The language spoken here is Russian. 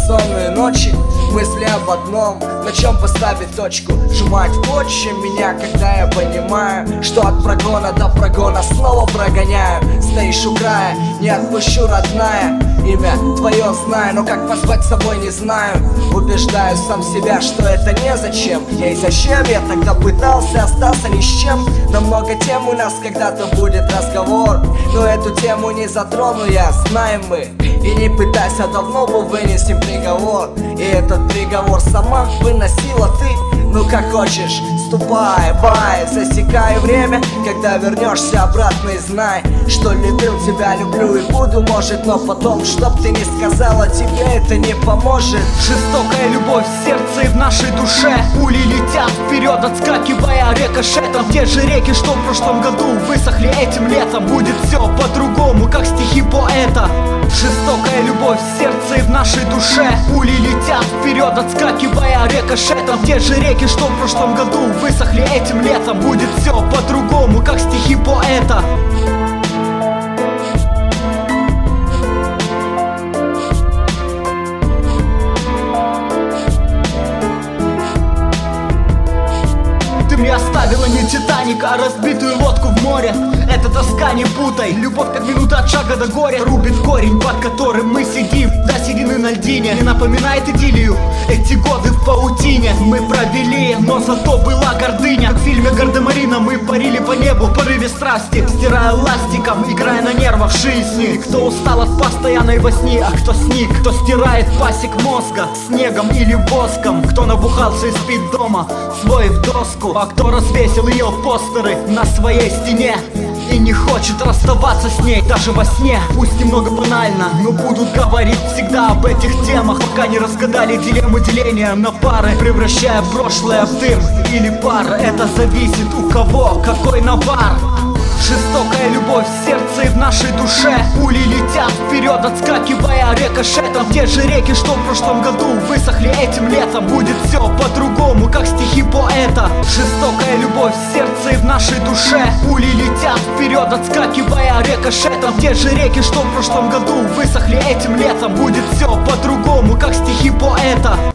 бессонные ночи, мысли об одном, на чем поставить точку. Сжимать почве меня, когда я понимаю, что от прогона до прогона снова прогоняю. Стоишь у края, не отпущу, родная. Имя твое знаю, но как позвать с собой не знаю. Убеждаю сам себя, что это незачем. И зачем я тогда пытался остаться ни с чем? Но много тем у нас когда-то будет разговор, но эту тему не затрону я, знаем мы. И не пытайся, давно бы вынесем приговор. И этот приговор сама выносила ты. Ну как хочешь, ступай, бай, засекай время. Когда вернешься обратно и знай, что любил тебя, люблю и буду, может. Но потом, чтоб ты не сказала, тебе это не поможет. Жестокая любовь в сердце и в нашей душе. Пули летят вперед, отскакивая рикошетом. Те же реки, что в прошлом году высохли этим летом. Будет все по-другому, как стихи поэта. Жестокая любовь в сердце и в нашей душе. Пули летят вперед, отскакивая рикошетом. Те же реки, что в прошлом году высохли этим летом. Будет все по-другому, как стихи поэта. Ты мне оставила не Титаник, а разбитую лодку в море. Это тоска, не путай. Любовь как минута от шага до горя. Рубит корень, под которым мы сидим до середины на льдине. Не напоминает идиллию эти годы в паутине. Мы провели, но зато была гордыня. Как в фильме «Гардемарина» мы парили по небу в порыве страсти, стирая ластиком, играя на нервах жизни. Кто устал от постоянной возни, а кто сник. Кто стирает пасек мозга снегом или воском. Кто набухался и спит дома, свой в доску. А кто развесил ее постеры на своей стене и не хочет расставаться с ней даже во сне. Пусть немного банально, но будут говорить всегда об этих темах, пока не разгадали дилемму деления на пары, превращая прошлое в дым или пар. Это зависит у кого, какой навар. Жестокая любовь в сердце и в нашей душе. Пули летят вперед, отскакивая рикошетом. Те же реки, что в прошлом году высохли этим летом. Будет все по-другому, как стихи поэта. Жестокая любовь в сердце и в нашей душе. Пули летят вперед, отскакивая рикошетом. Те же реки, что в прошлом году высохли этим летом. Будет все по-другому, как стихи поэта.